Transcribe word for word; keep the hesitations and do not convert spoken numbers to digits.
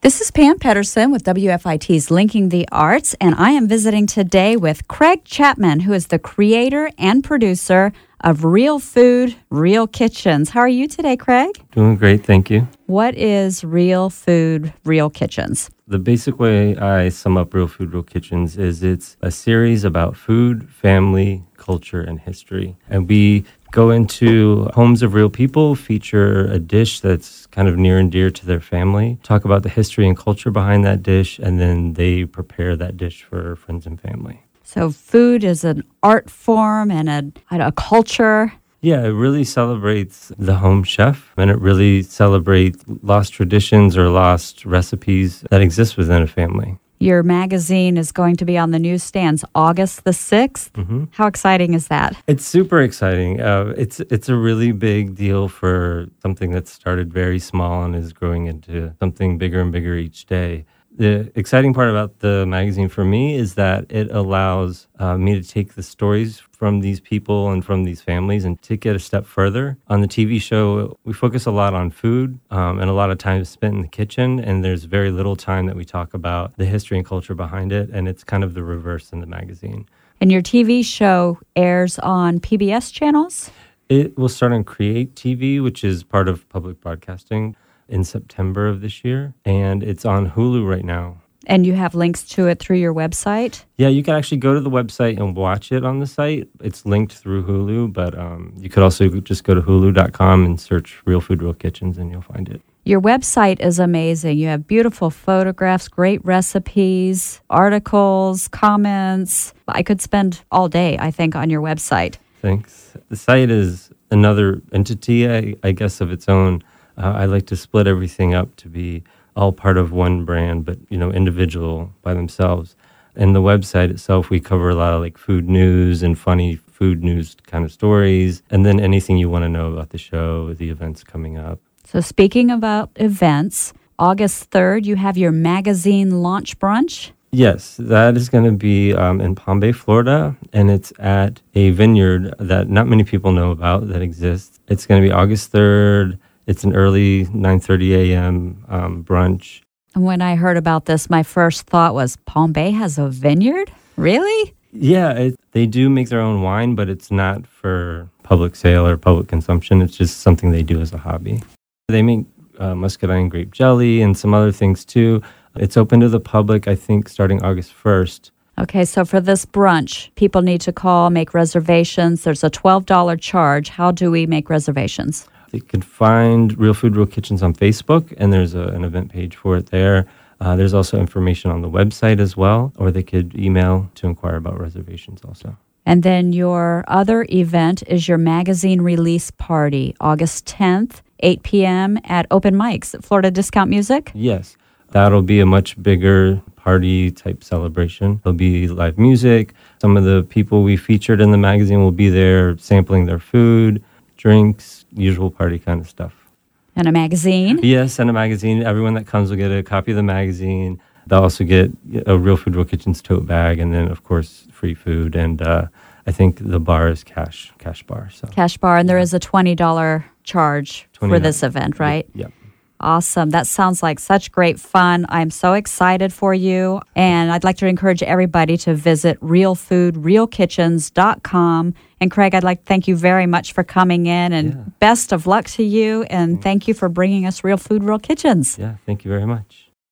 This is Pam Pedersen with W F I T's Linking the Arts, and I am visiting today with Craig Chapman, who is the creator and producer of Real Food, Real Kitchens. How are you today, Craig? Doing great, thank you. What is Real Food, Real Kitchens? The basic way I sum up Real Food, Real Kitchens is it's a series about food, family, culture, and history. And we go into homes of real people, feature a dish that's kind of near and dear to their family, talk about the history and culture behind that dish, and then they prepare that dish for friends and family. So food is an art form and a, a culture. Yeah, it really celebrates the home chef, and it really celebrates lost traditions or lost recipes that exist within a family. Your magazine is going to be on the newsstands August the sixth. Mm-hmm. How exciting is that? It's super exciting. Uh, it's it's a really big deal for something that started very small and is growing into something bigger and bigger each day. The exciting part about the magazine for me is that it allows uh, me to take the stories from these people and from these families and take it a step further. On the T V show, we focus a lot on food um, and a lot of time is spent in the kitchen, and there's very little time that we talk about the history and culture behind it, and it's kind of the reverse in the magazine. And your T V show airs on P B S channels? It will start on Create T V, which is part of public broadcasting, in September of this year, and it's on Hulu right now. And you have links to it through your website? Yeah, you can actually go to the website and watch it on the site. It's linked through Hulu, but um, you could also just go to hulu dot com and search Real Food, Real Kitchens, and you'll find it. Your website is amazing. You have beautiful photographs, great recipes, articles, comments. I could spend all day, I think, on your website. Thanks. The site is another entity, I, I guess, of its own. Uh, I like to split everything up to be all part of one brand, but, you know, individual by themselves. And the website itself, we cover a lot of like food news and funny food news kind of stories, and then anything you want to know about the show, the events coming up. So speaking about events, August third, you have your magazine launch brunch? Yes, that is going to be um, in Palm Bay, Florida, and it's at a vineyard that not many people know about that exists. It's going to be August third. It's an early nine thirty a.m. Um, brunch. When I heard about this, my first thought was, Palm Bay has a vineyard? Really? Yeah, it, they do make their own wine, but it's not for public sale or public consumption. It's just something they do as a hobby. They make uh, muscadine grape jelly and some other things too. It's open to the public, I think, starting August first. Okay, so for this brunch, people need to call, make reservations. There's a twelve dollars charge. How do we make reservations? They can find Real Food, Real Kitchens on Facebook, and there's a, an event page for it there. Uh, there's also information on the website as well, or they could email to inquire about reservations also. And then your other event is your magazine release party, August tenth, eight p.m. at Open Mics at Florida Discount Music? Yes, that'll be a much bigger party-type celebration. There'll be live music. Some of the people we featured in the magazine will be there sampling their food, drinks, usual party kind of stuff. And a magazine? Yes, and a magazine. Everyone that comes will get a copy of the magazine. They'll also get a Real Food, Real Kitchens tote bag, and then, of course, free food. And uh, I think the bar is cash, cash bar. So Cash bar, and there is a twenty dollars charge for this event, right? Yep. yep. Awesome. That sounds like such great fun. I'm so excited for you. And I'd like to encourage everybody to visit real food real kitchens dot com. And Craig, I'd like to thank you very much for coming in, and yeah. best of luck to you. And thank you for bringing us Real Food, Real Kitchens. Yeah, thank you very much.